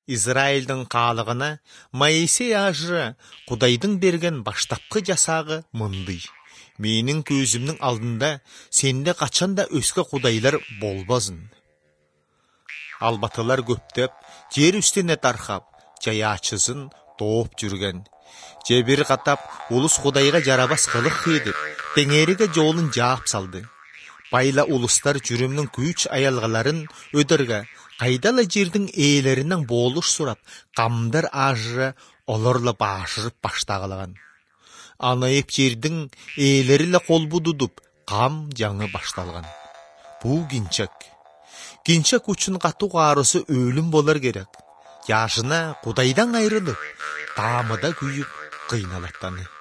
Израильдің қалығына Моисей ажы Құдайдың берген баштапқы жасағы мындай. Менің көзімнің алдында сенде қачанда өскі құдайлар болбазын. Албатылар көптеп, жер үстіне тарқап, жаячызын топ жүрген. Жебір қатап, улус Құдайға жарабас қылық едіп, теңеріге жолын жаап салды. Байла улустар жүрімнің күч аялғаларын өдірге, қайдалы жердің ейлерінің болуш сұрап, қамдар ажы оларла башырып баштағылаған. Анайып жердің ейлерілі қол бұдудып, қам жаңы башталған. Бұл гинчак. Гинчак үшін қату қарысы өлім болар керек. Яшына Құдайдан айрылып, тамыда күйіп қиналаттаны.